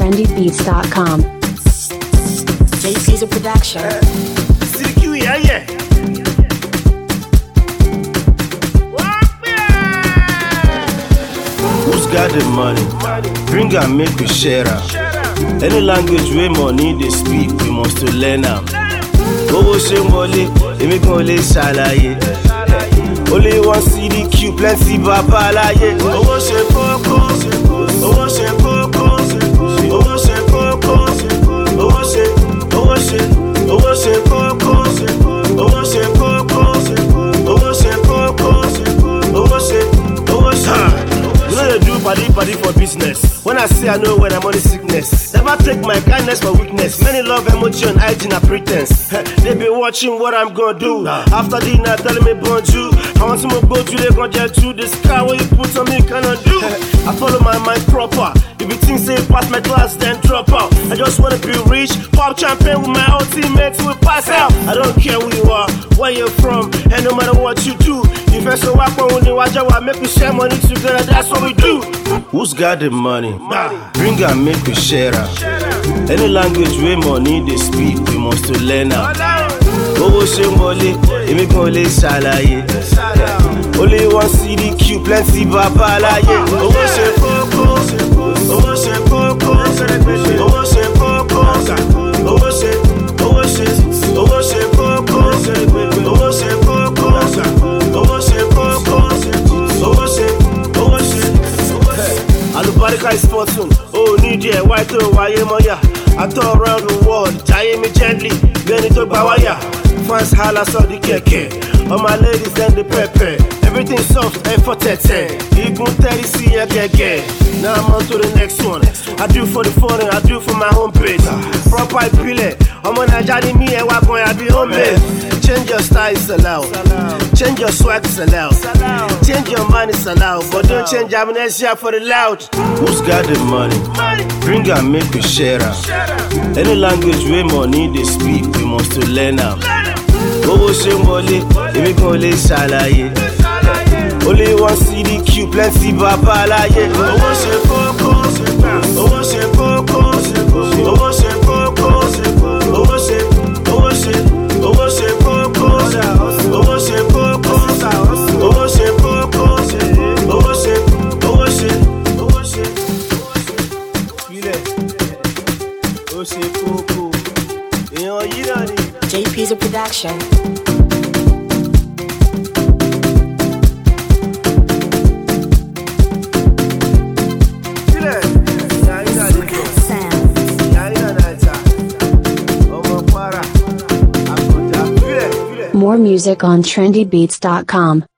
trendybeats.com. JP's a production. CQ, yeah. Who's got the money? Bring and make we share am. Any language wey money dey speak, we must to learn am. Owó ṣe ń wọlé, èmi kan lè ṣàlàyé. Only one CDQ, plenty bàbá láyé. Owó ṣe kókó, owó ṣe kókó, owó ṣe kókó, owó ṣe kókó, owó ṣe kókó, owó ṣe kókó. You know they do body for business. When I say I know when I'm on the sickness, never take my kindness for weakness. Many love emotion, hygiene a pretense. They be watching what I'm gonna do. After dinner, telling me bonjour. I want to go to the project to the sky. What you put on me cannot do. I follow my mind proper. If you think say pass my class, then drop out. I just wanna be rich, pop champagne with my old teammates. We pass out. I don't care who you are, where you're from, and no matter what you do. If I so walk on the watch, I make we share money together. That's what we do. Who's got the money? Bring and make we share am. Any language wey money dey speak, we must to learn am. Owó ṣe ń wọlé, èmi kan lè ṣàlàyé. Only one CDQ, plenty bàbá láyé. Owó ṣe kókó, owó ṣe kókó, owó ṣe kókó, owó ṣe kókó, owó ṣe kókó, owó ṣe Alubarika is fortune. Oh, need ya, white to waye moya. I tour around the world, tie me gently, then it took bawaya. Fans holla saw the keke. All my ladies then the pepper. Everything soft, effort 10. Even 30 see ya keke. Now I'm on to the next one. I do for the foreign, I do for my homepage. Proper pile. I'm on a journey, me and walk on, I be homemade. Change your style, it's allowed. Change your swag, it's allowed. Change your mind, it's allowed. But don't change amnesia for the loud. Who's got the money? Bring and make we share am. Any language wey money dey speak, we must to learn am. Owó ṣe ń wọlé, èmi kan lè ṣàlàyé. Only one CDQ, plenty bàbá láyé. Owó ṣe kókó, owó ṣe kókó, owó ṣe kókó, owó ṣe kókó, owó ṣe kókó, owó ṣe kókó, owó ṣe kókó, JP's a production. More music on trendybeats.com.